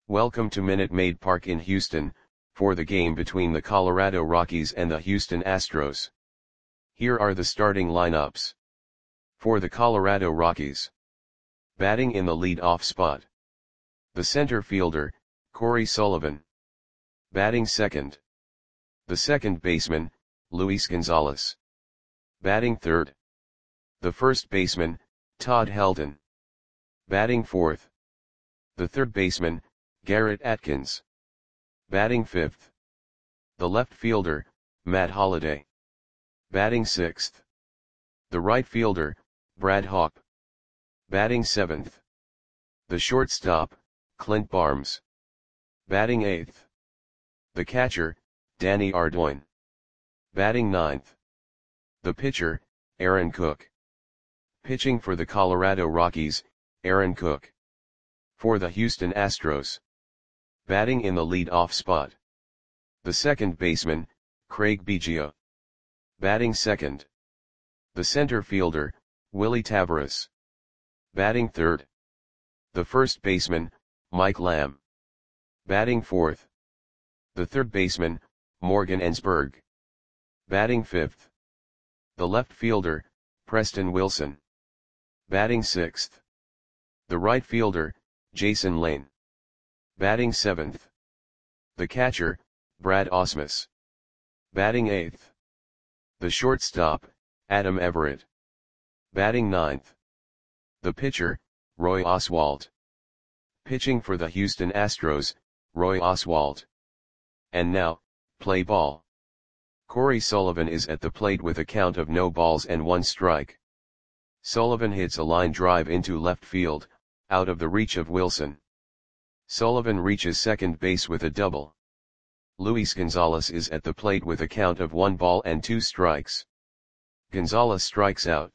Welcome to Minute Maid Park in Houston, for the game between the Colorado Rockies and the Houston Astros. Here are the starting lineups. For the Colorado Rockies. Batting in the lead-off spot. The center fielder, Corey Sullivan. Batting second. The second baseman, Luis Gonzalez. Batting third. The first baseman, Todd Helton. Batting fourth. The third baseman, Garrett Atkins. Batting fifth. The left fielder, Matt Holliday. Batting sixth. The right fielder, Brad Hawpe. Batting seventh. The shortstop, Clint Barnes. Batting eighth. The catcher, Danny Ardoin. Batting ninth. The pitcher, Aaron Cook. Pitching for the Colorado Rockies, Aaron Cook. For the Houston Astros. Batting in the lead-off spot. The second baseman, Craig Biggio. Batting second. The center fielder, Willy Taveras. Batting third. The first baseman, Mike Lamb. Batting fourth. The third baseman, Morgan Ensberg. Batting fifth. The left fielder, Preston Wilson. Batting sixth. The right fielder, Jason Lane. Batting seventh. The catcher, Brad Ausmus. Batting eighth. The shortstop, Adam Everett. Batting ninth. The pitcher, Roy Oswalt. Pitching for the Houston Astros, Roy Oswalt. And now, play ball. Corey Sullivan is at the plate with a count of no balls and one strike. Sullivan hits a line drive into left field, out of the reach of Wilson. Sullivan reaches second base with a double. Luis Gonzalez is at the plate with a count of 1 ball and 2 strikes. Gonzalez strikes out.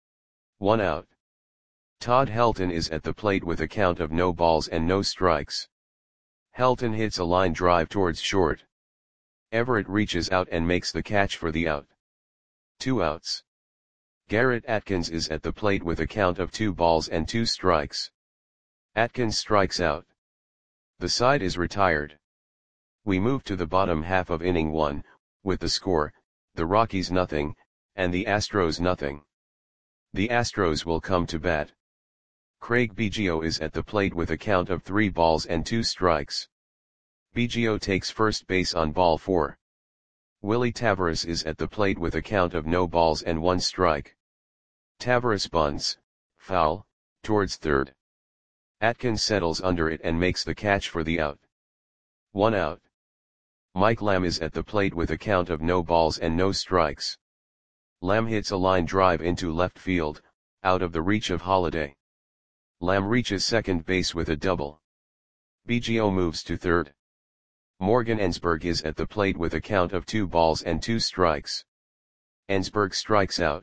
1 out. Todd Helton is at the plate with a count of no balls and no strikes. Helton hits a line drive towards short. Everett reaches out and makes the catch for the out. 2 outs. Garrett Atkins is at the plate with a count of 2 balls and 2 strikes. Atkins strikes out. The side is retired. We move to the bottom half of inning 1, with the score, the Rockies nothing, and the Astros nothing. The Astros will come to bat. Craig Biggio is at the plate with a count of 3 balls and 2 strikes. Biggio takes first base on ball 4. Willy Taveras is at the plate with a count of no balls and 1 strike. Taveras bunts, foul, towards third. Atkins settles under it and makes the catch for the out. 1 out. Mike Lamb is at the plate with a count of no balls and no strikes. Lamb hits a line drive into left field, out of the reach of Holliday. Lamb reaches second base with a double. Biggio moves to third. Morgan Ensberg is at the plate with a count of 2 balls and 2 strikes. Ensberg strikes out.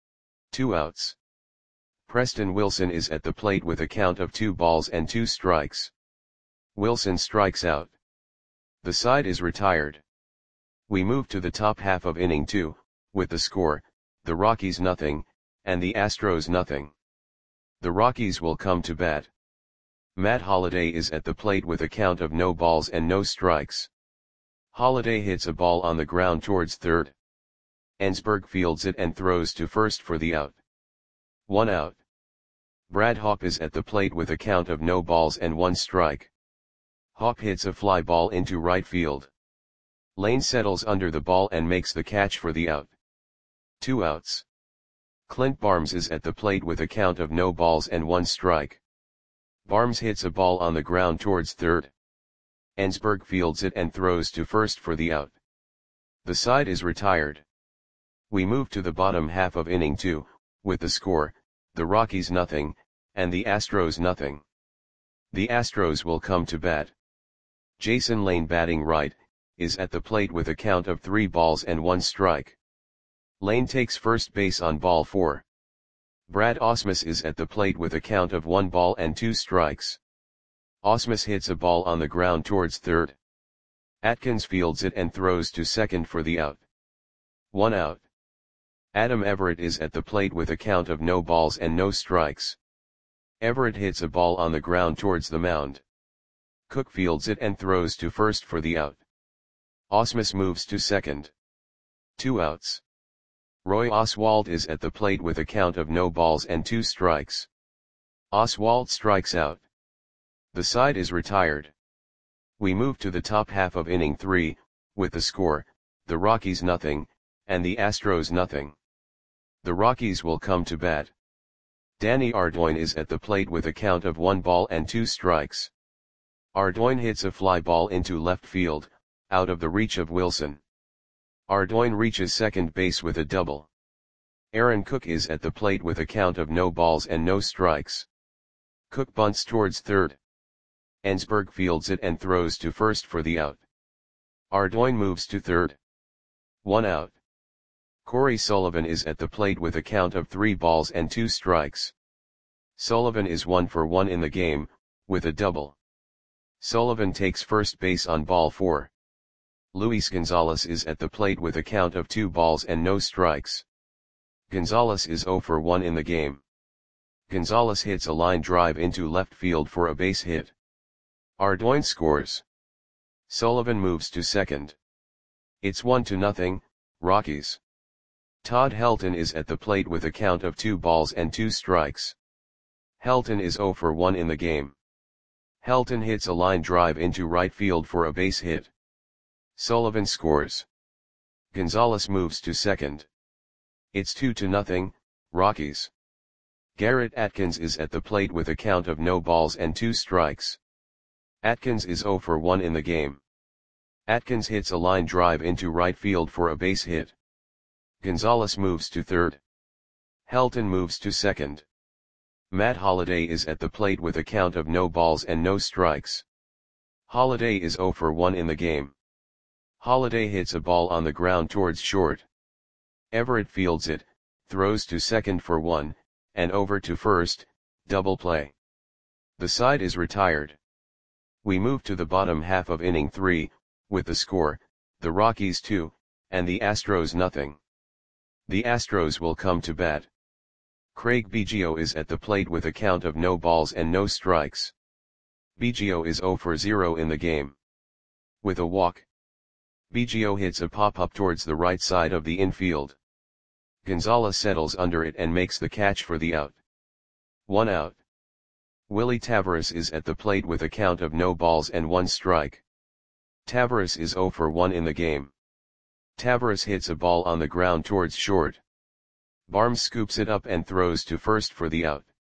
2 outs. Preston Wilson is at the plate with a count of 2 balls and 2 strikes. Wilson strikes out. The side is retired. We move to the top half of inning 2, with the score, the Rockies nothing, and the Astros nothing. The Rockies will come to bat. Matt Holliday is at the plate with a count of no balls and no strikes. Holliday hits a ball on the ground towards third. Ensberg fields it and throws to first for the out. 1 out. Brad Hawpe is at the plate with a count of no balls and 1 strike. Hawpe hits a fly ball into right field. Lane settles under the ball and makes the catch for the out. 2 outs. Clint Barnes is at the plate with a count of no balls and 1 strike. Barnes hits a ball on the ground towards third. Ensberg fields it and throws to first for the out. The side is retired. We move to the bottom half of inning 2, with the score, the Rockies nothing, and the Astros nothing. The Astros will come to bat. Jason Lane batting right, is at the plate with a count of 3 balls and 1 strike. Lane takes first base on ball 4. Brad Ausmus is at the plate with a count of 1 ball and 2 strikes. Ausmus hits a ball on the ground towards third. Atkins fields it and throws to second for the out. 1 out. Adam Everett is at the plate with a count of no balls and no strikes. Everett hits a ball on the ground towards the mound. Cook fields it and throws to first for the out. Ausmus moves to second. 2 outs. Roy Oswalt is at the plate with a count of no balls and 2 strikes. Oswalt strikes out. The side is retired. We move to the top half of inning 3, with the score, the Rockies nothing, and the Astros nothing. The Rockies will come to bat. Danny Ardoin is at the plate with a count of 1 ball and 2 strikes. Ardoin hits a fly ball into left field, out of the reach of Wilson. Ardoin reaches second base with a double. Aaron Cook is at the plate with a count of no balls and no strikes. Cook bunts towards third. Ensberg fields it and throws to first for the out. Ardoin moves to third. 1 out. Corey Sullivan is at the plate with a count of 3 balls and 2 strikes. Sullivan is 1 for 1 in the game, with a double. Sullivan takes first base on ball 4. Luis Gonzalez is at the plate with a count of 2 balls and no strikes. Gonzalez is 0 for 1 in the game. Gonzalez hits a line drive into left field for a base hit. Ardoin scores. Sullivan moves to second. It's 1-0, Rockies. Todd Helton is at the plate with a count of 2 balls and 2 strikes. Helton is 0 for 1 in the game. Helton hits a line drive into right field for a base hit. Sullivan scores. Gonzalez moves to second. It's 2-0, Rockies. Garrett Atkins is at the plate with a count of no balls and 2 strikes. Atkins is 0 for 1 in the game. Atkins hits a line drive into right field for a base hit. Gonzalez moves to third. Helton moves to second. Matt Holliday is at the plate with a count of no balls and no strikes. Holliday is 0 for 1 in the game. Holliday hits a ball on the ground towards short. Everett fields it, throws to second for 1, and over to first, double play. The side is retired. We move to the bottom half of inning 3, with the score, the Rockies 2, and the Astros nothing. The Astros will come to bat. Craig Biggio is at the plate with a count of no balls and no strikes. Biggio is 0 for 0 in the game. With a walk, Biggio hits a pop-up towards the right side of the infield. Gonzalez settles under it and makes the catch for the out. 1 out. Willie Taveras is at the plate with a count of no balls and 1 strike. Taveras is 0 for 1 in the game. Taveras hits a ball on the ground towards short. Barnes scoops it up and throws to first for the out.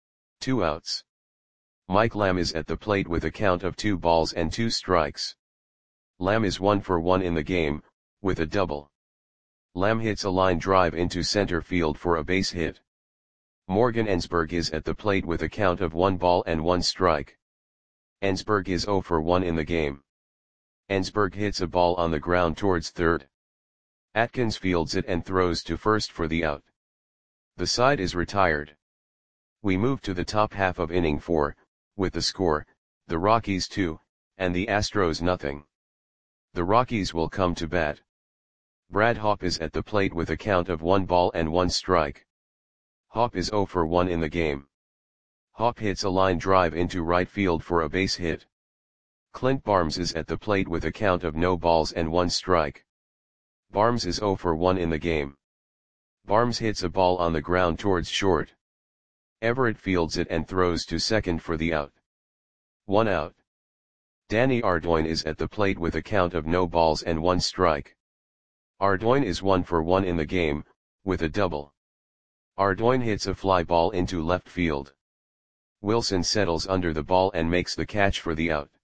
2 outs. Mike Lamb is at the plate with a count of 2 balls and 2 strikes. Lamb is 1 for 1 in the game, with a double. Lamb hits a line drive into center field for a base hit. Morgan Ensberg is at the plate with a count of 1 ball and 1 strike. Ensberg is 0 for 1 in the game. Ensberg hits a ball on the ground towards third. Atkins fields it and throws to first for the out. The side is retired. We move to the top half of inning 4, with the score, the Rockies 2, and the Astros nothing. The Rockies will come to bat. Brad Hawpe is at the plate with a count of 1 ball and 1 strike. Hawpe is 0 for 1 in the game. Hawpe hits a line drive into right field for a base hit. Clint Barnes is at the plate with a count of no balls and 1 strike. Barnes is 0 for 1 in the game. Barnes hits a ball on the ground towards short. Everett fields it and throws to second for the out. 1 out. Danny Ardoin is at the plate with a count of no balls and 1 strike. Ardoin is 1 for 1 in the game, with a double. Ardoin hits a fly ball into left field. Wilson settles under the ball and makes the catch for the out.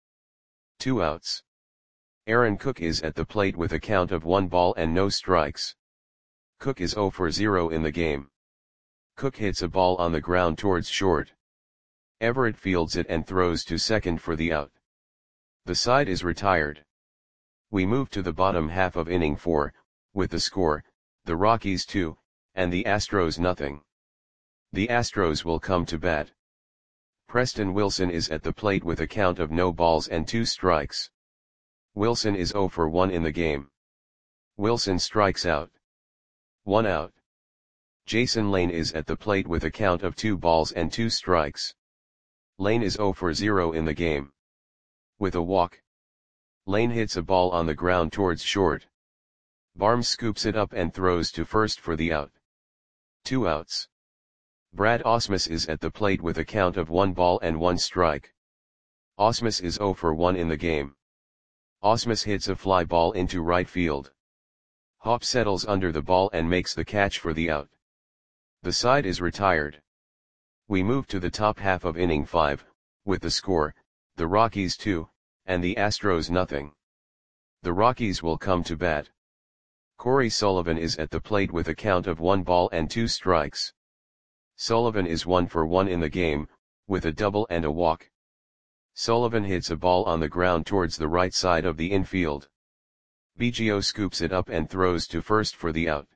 2 outs. Aaron Cook is at the plate with a count of 1 ball and no strikes. Cook is 0 for 0 in the game. Cook hits a ball on the ground towards short. Everett fields it and throws to second for the out. The side is retired. We move to the bottom half of inning 4, with the score, the Rockies 2, and the Astros nothing. The Astros will come to bat. Preston Wilson is at the plate with a count of no balls and 2 strikes. Wilson is 0 for 1 in the game. Wilson strikes out. 1 out. Jason Lane is at the plate with a count of 2 balls and 2 strikes. Lane is 0 for 0 in the game. With a walk. Lane hits a ball on the ground towards short. Barnes scoops it up and throws to first for the out. 2 outs. Brad Ausmus is at the plate with a count of 1 ball and 1 strike. Ausmus is 0 for 1 in the game. Ausmus hits a fly ball into right field. Hop settles under the ball and makes the catch for the out. The side is retired. We move to the top half of inning 5, with the score, the Rockies 2, and the Astros nothing. The Rockies will come to bat. Corey Sullivan is at the plate with a count of 1 ball and 2 strikes. Sullivan is 1 for 1 in the game, with a double and a walk. Sullivan hits a ball on the ground towards the right side of the infield. Biggio scoops it up and throws to first for the out.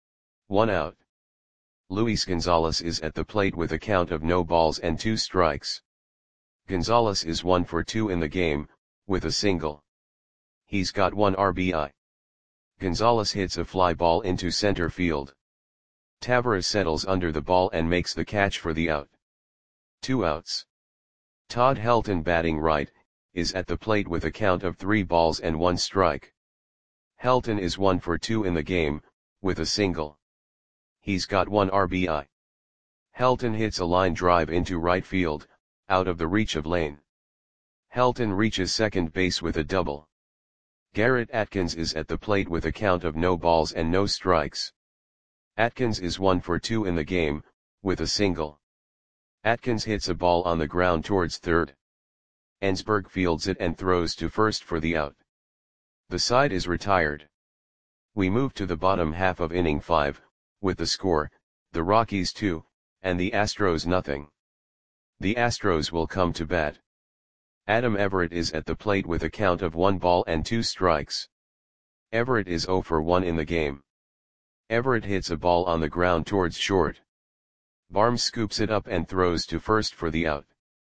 1 out. Luis Gonzalez is at the plate with a count of no balls and 2 strikes. Gonzalez is 1 for 2 in the game, with a single. He's got 1 RBI. Gonzalez hits a fly ball into center field. Taveras settles under the ball and makes the catch for the out. 2 outs. Todd Helton, batting right, is at the plate with a count of 3 balls and 1 strike. Helton is 1 for 2 in the game, with a single. He's got 1 RBI. Helton hits a line drive into right field, out of the reach of Lane. Helton reaches second base with a double. Garrett Atkins is at the plate with a count of no balls and no strikes. Atkins is 1 for 2 in the game, with a single. Atkins hits a ball on the ground towards third. Ensberg fields it and throws to first for the out. The side is retired. We move to the bottom half of inning 5, with the score, the Rockies 2, and the Astros nothing. The Astros will come to bat. Adam Everett is at the plate with a count of 1 ball and 2 strikes. Everett is 0 for 1 in the game. Everett hits a ball on the ground towards short. Barnes scoops it up and throws to first for the out.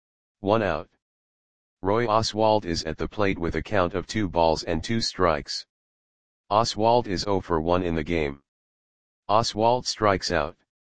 1 out. Roy Oswalt is at the plate with a count of 2 balls and 2 strikes. Oswalt is 0 for 1 in the game. Oswalt strikes out.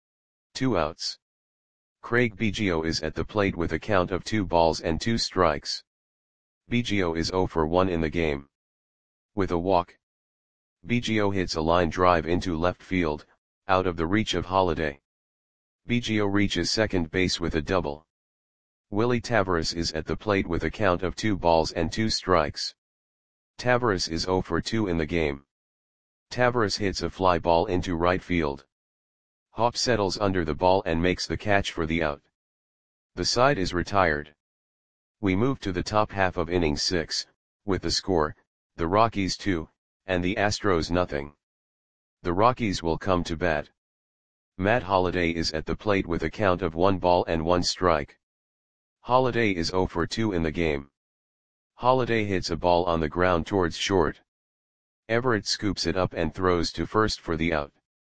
2 outs. Craig Biggio is at the plate with a count of 2 balls and 2 strikes. Biggio is 0 for 1 in the game. With a walk. Biggio hits a line drive into left field, out of the reach of Holiday. Biggio reaches second base with a double. Willie Taveras is at the plate with a count of 2 balls and 2 strikes. Taveras is 0 for 2 in the game. Taveras hits a fly ball into right field. Hop settles under the ball and makes the catch for the out. The side is retired. We move to the top half of inning 6, with the score, the Rockies 2, and the Astros nothing. The Rockies will come to bat. Matt Holliday is at the plate with a count of 1 ball and 1 strike. Holliday is 0 for 2 in the game. Holliday hits a ball on the ground towards short. Everett scoops it up and throws to first for the out.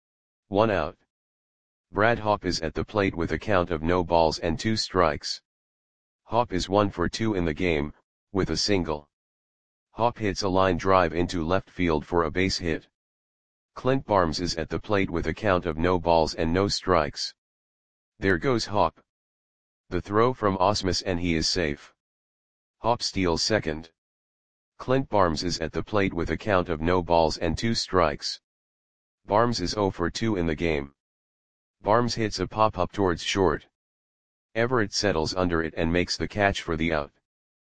1 out. Brad Hawpe is at the plate with a count of no balls and 2 strikes. Hawpe is 1 for 2 in the game, with a single. Hawpe hits a line drive into left field for a base hit. Clint Barnes is at the plate with a count of no balls and no strikes. There goes Hawpe. The throw from Ausmus and he is safe. Hawpe steals second. Clint Barnes is at the plate with a count of no balls and 2 strikes. Barnes is 0 for 2 in the game. Barnes hits a pop-up towards short. Everett settles under it and makes the catch for the out.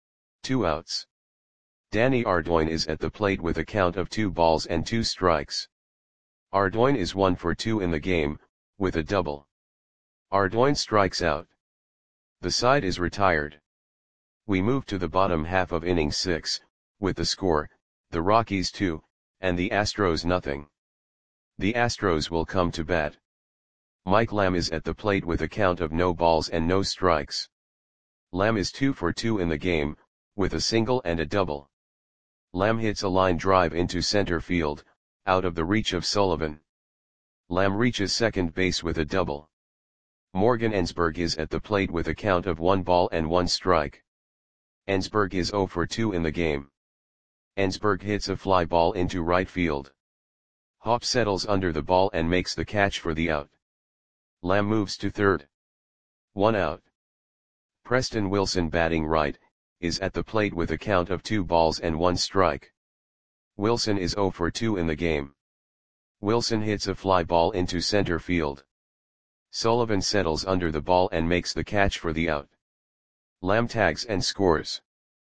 2 outs. Danny Ardoin is at the plate with a count of 2 balls and 2 strikes. Ardoin is 1 for 2 in the game, with a double. Ardoin strikes out. The side is retired. We move to the bottom half of inning 6, with the score, the Rockies 2, and the Astros nothing. The Astros will come to bat. Mike Lamb is at the plate with a count of no balls and no strikes. Lamb is 2 for 2 in the game, with a single and a double. Lamb hits a line drive into center field, out of the reach of Sullivan. Lamb reaches second base with a double. Morgan Ensberg is at the plate with a count of 1 ball and 1 strike. Ensberg is 0 for 2 in the game. Ensberg hits a fly ball into right field. Hawpe settles under the ball and makes the catch for the out. Lamb moves to third. 1 out. Preston Wilson, batting right, is at the plate with a count of 2 balls and 1 strike. Wilson is 0 for 2 in the game. Wilson hits a fly ball into center field. Sullivan settles under the ball and makes the catch for the out. Lamb tags and scores.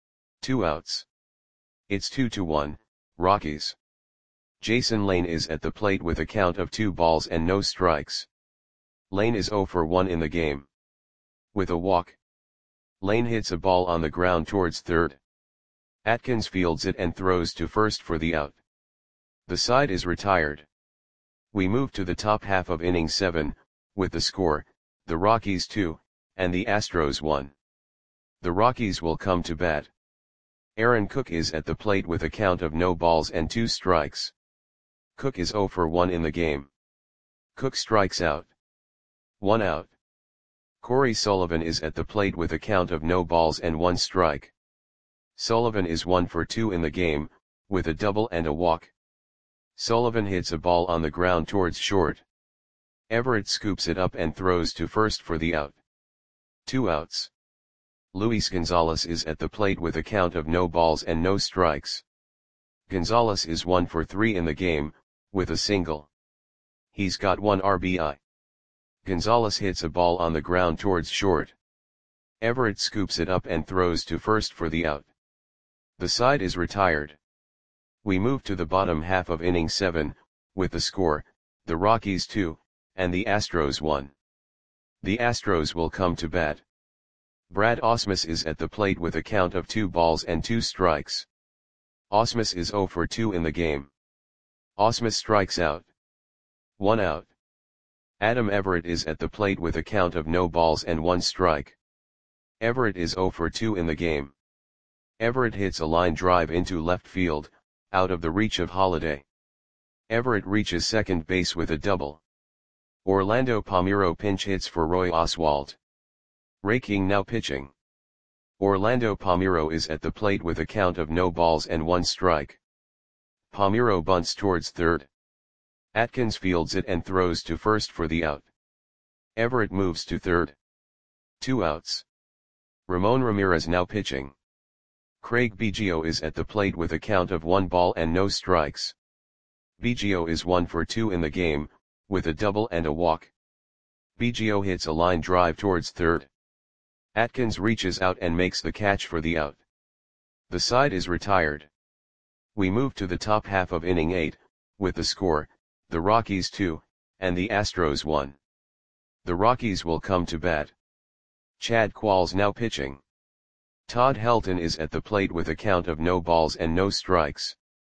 2 outs. It's 2-1, Rockies. Jason Lane is at the plate with a count of 2 balls and no strikes. Lane is 0 for 1 in the game. With a walk, Lane hits a ball on the ground towards third. Atkins fields it and throws to first for the out. The side is retired. We move to the top half of inning 7, with the score, the Rockies 2, and the Astros 1. The Rockies will come to bat. Aaron Cook is at the plate with a count of no balls and 2 strikes. Cook is 0 for 1 in the game. Cook strikes out. 1 out. Corey Sullivan is at the plate with a count of no balls and 1 strike. Sullivan is 1 for 2 in the game, with a double and a walk. Sullivan hits a ball on the ground towards short. Everett scoops it up and throws to first for the out. 2 outs. Luis Gonzalez is at the plate with a count of no balls and no strikes. Gonzalez is 1 for 3 in the game, with a single. He's got 1 RBI. Gonzalez hits a ball on the ground towards short. Everett scoops it up and throws to first for the out. The side is retired. We move to the bottom half of inning 7, with the score, the Rockies 2, and the Astros 1. The Astros will come to bat. Brad Ausmus is at the plate with a count of 2 balls and 2 strikes. Ausmus is 0 for 2 in the game. Ausmus strikes out. 1 out. Adam Everett is at the plate with a count of no balls and 1 strike. Everett is 0 for 2 in the game. Everett hits a line drive into left field, out of the reach of Holliday. Everett reaches second base with a double. Orlando Palmeiro pinch hits for Roy Oswalt. Ray King now pitching. Orlando Palmeiro is at the plate with a count of no balls and 1 strike. Palmeiro bunts towards third. Atkins fields it and throws to first for the out. Everett moves to third. 2 outs. Ramon Ramirez now pitching. Craig Biggio is at the plate with a count of 1 ball and no strikes. Biggio is 1 for 2 in the game, with a double and a walk. Biggio hits a line drive towards third. Atkins reaches out and makes the catch for the out. The side is retired. We move to the top half of inning 8, with the score, the Rockies 2, and the Astros 1. The Rockies will come to bat. Chad Qualls now pitching. Todd Helton is at the plate with a count of no balls and no strikes.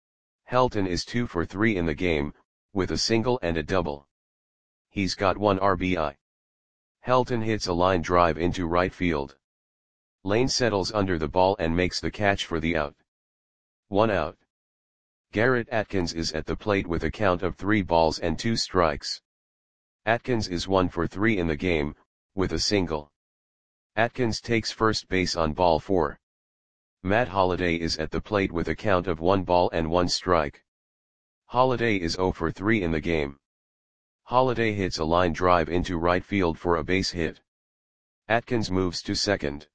Helton is 2 for 3 in the game, with a single and a double. He's got 1 RBI. Helton hits a line drive into right field. Lane settles under the ball and makes the catch for the out. 1 out. Garrett Atkins is at the plate with a count of 3 balls and 2 strikes. Atkins is 1 for 3 in the game, with a single. Atkins takes first base on ball 4. Matt Holliday is at the plate with a count of 1 ball and 1 strike. Holliday is 0 for 3 in the game. Holliday hits a line drive into right field for a base hit. Atkins moves to second.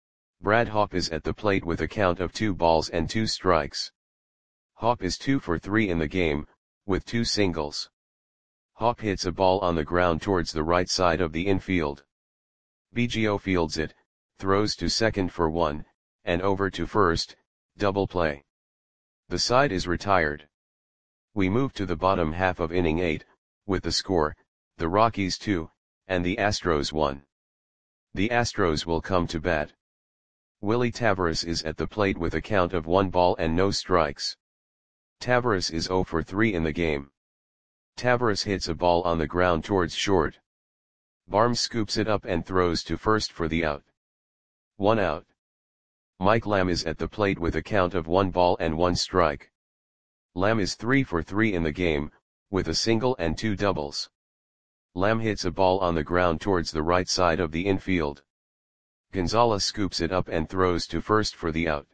Brad Hawpe is at the plate with a count of 2 balls and 2 strikes. Hawpe is 2 for 3 in the game, with 2 singles. Hawpe hits a ball on the ground towards the right side of the infield. Biggio fields it, throws to second for 1, and over to first, double play. The side is retired. We move to the bottom half of inning 8, with the score, the Rockies 2, and the Astros 1. The Astros will come to bat. Willie Taveras is at the plate with a count of 1 ball and no strikes. Taveras is 0 for 3 in the game. Taveras hits a ball on the ground towards short. Barnes scoops it up and throws to first for the out. 1 out. Mike Lamb is at the plate with a count of 1 ball and 1 strike. Lamb is 3 for 3 in the game, with a single and 2 doubles. Lamb hits a ball on the ground towards the right side of the infield. Gonzalez scoops it up and throws to first for the out.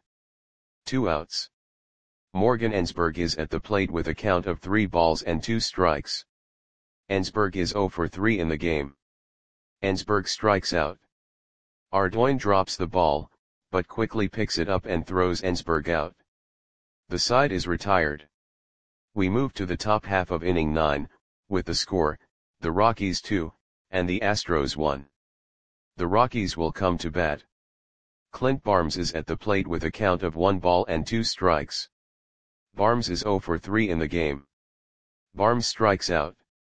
2 outs. Morgan Ensberg is at the plate with a count of 3 balls and 2 strikes. Ensberg is 0 for 3 in the game. Ensberg strikes out. Ardoin drops the ball, but quickly picks it up and throws Ensberg out. The side is retired. We move to the top half of inning 9, with the score, the Rockies 2, and the Astros 1. The Rockies will come to bat. Clint Barnes is at the plate with a count of 1 ball and 2 strikes. Barnes is 0 for 3 in the game. Barnes strikes out.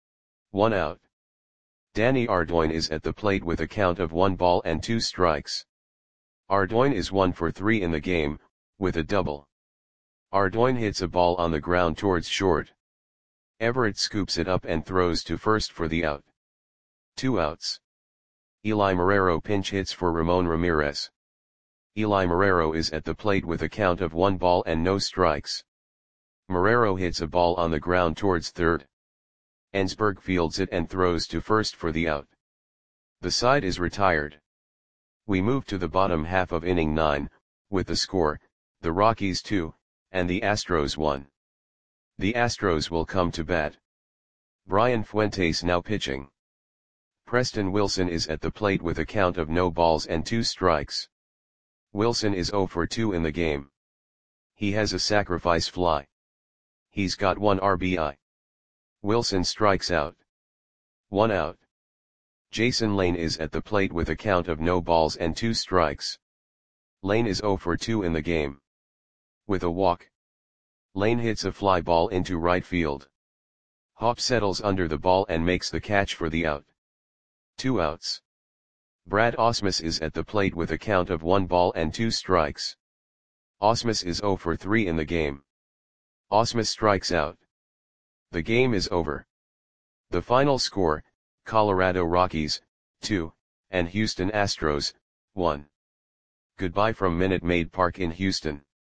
1 out. Danny Ardoin is at the plate with a count of 1 ball and 2 strikes. Ardoin is 1 for 3 in the game, with a double. Ardoin hits a ball on the ground towards short. Everett scoops it up and throws to first for the out. 2 outs. Eli Marrero pinch hits for Ramon Ramirez. Eli Marrero is at the plate with a count of 1 ball and no strikes. Marrero hits a ball on the ground towards third. Ensberg fields it and throws to first for the out. The side is retired. We move to the bottom half of inning 9, with the score, the Rockies 2, and the Astros 1. The Astros will come to bat. Brian Fuentes now pitching. Preston Wilson is at the plate with a count of no balls and 2 strikes. Wilson is 0 for 2 in the game. He has a sacrifice fly. He's got 1 RBI. Wilson strikes out. 1 out. Jason Lane is at the plate with a count of no balls and 2 strikes. Lane is 0 for 2 in the game. With a walk. Lane hits a fly ball into right field. Hopp settles under the ball and makes the catch for the out. 2 outs. Brad Ausmus is at the plate with a count of 1 ball and 2 strikes. Ausmus is 0 for 3 in the game. Ausmus strikes out. The game is over. The final score, Colorado Rockies, 2, and Houston Astros, 1. Goodbye from Minute Maid Park in Houston.